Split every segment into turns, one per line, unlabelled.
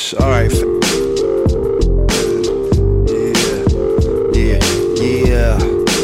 Alright. Yeah.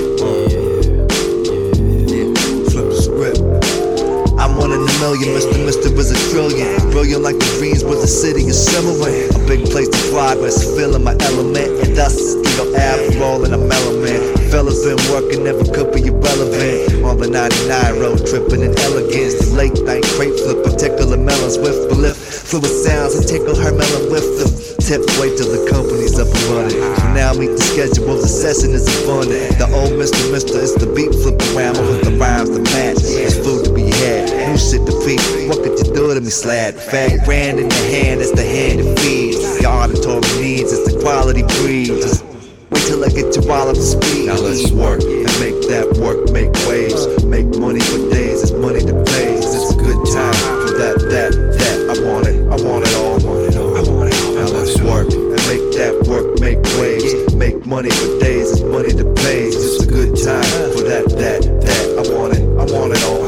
Flip the script. I'm one in a million, Mr. is a trillion. Brilliant like the dreams was a city of simmering. A big place to progress, feeling my element. And thus, after all, and I'm element. Fellas been working, never could be irrelevant. On the 99 road, tripping in elegance. The late night crate flip, particular melons with the lift. Fluid sounds and tickle her melon with the tip. Wait till the company's up and running. So now meet the schedule, the session is abundant. The old Mr. is the beat flip around with the rhymes to match. It's food to be had, new shit to feed. What could you do to me, slad? Fat brand in the hand, it's the hand that feeds. The auditory needs, it's the quality breeds. Wait till I get you all up to speed. Now let's work and make that work, make waves. Make money for days, it's money to pay. It's a good time for that. I want it all. Now let's work and make that work, make waves. Make money for days, it's money to pay. It's a good time for that. I want it all.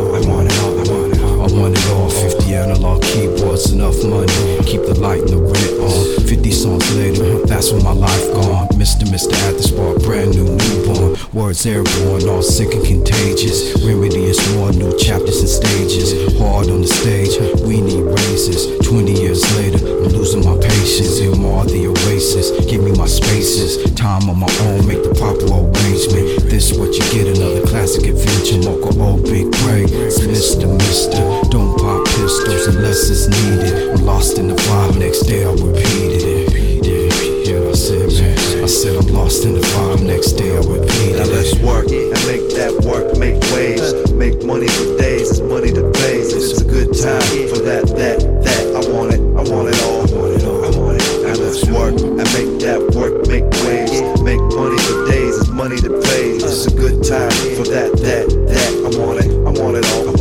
I want it all. 50 analog keyboards, enough money. Keep the light and the rent on. 50 songs later, that's when my life gone. Mr. at the spark, brand new newborn. Words airborne, all sick and contagious. Remedy is more, new chapters and stages. Hard on the stage, we need raises. 20 years later, I'm losing my patience. Ilmar the oasis, give me my spaces. Time on my own, make the proper arrangement. This what you get, another classic adventure. Mocha old big break, it's Mr. Don't pop pistols unless it's needed. I'm lost in the vibe, next day I repeated it. Yeah, I said I'm lost in the vibe, next day I repeated it.
Now let's work and make that work, make waves. Make money for days, it's money to pay. It's a good time for that. I want it all. Now let's work and make that work, make waves. Make money for days, it's money to pay. It's a good time for that. I want it all. I want it all.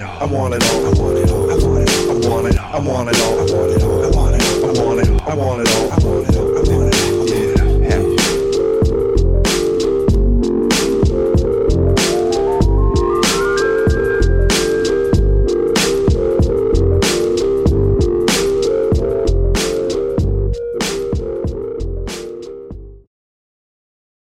I want it all.